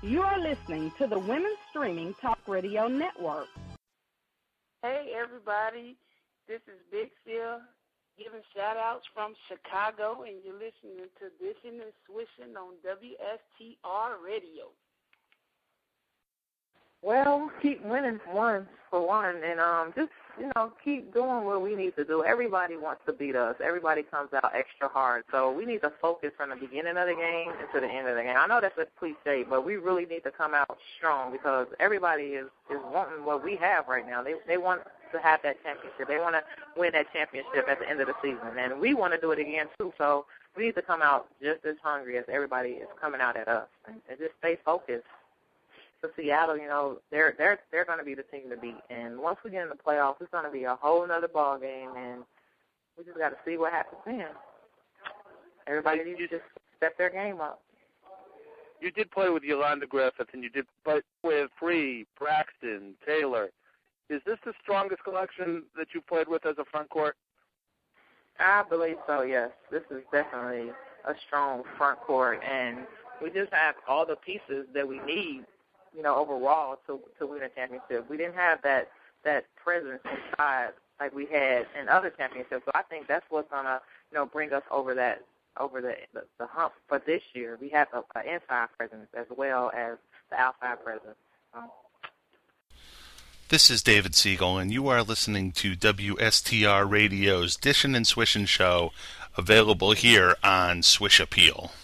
You are listening to the Women's Streaming Talk Radio Network. Hey, everybody. This is Big Phil giving shout-outs from Chicago, and you're listening to Dishing and Swishing on WSTR Radio. Well, keep winning for one, and just, keep doing what we need to do. Everybody wants to beat us. Everybody comes out extra hard. So we need to focus from the beginning of the game to the end of the game. I know that's a cliche, but we really need to come out strong because everybody is wanting what we have right now. They want to have that championship. They want to win that championship at the end of the season, and we want to do it again too. So we need to come out just as hungry as everybody is coming out at us, and just stay focused. For Seattle, they're going to be the team to beat, and once we get in the playoffs, it's going to be a whole other ball game, and we just got to see what happens then. Everybody needs to just step their game up. You did play with Yolanda Griffith, and you did play with Free, Braxton, Taylor. Is this the strongest collection that you've played with as a front court? I believe so, yes. This is definitely a strong front court, and we just have all the pieces that we need, overall to win a championship. We didn't have that presence inside like we had in other championships. So I think that's what's gonna, bring us over the hump for this year. We have an inside presence as well as the outside presence. This is David Siegel, and you are listening to WSTR Radio's Dishin' and Swishin' show, available here on Swish Appeal.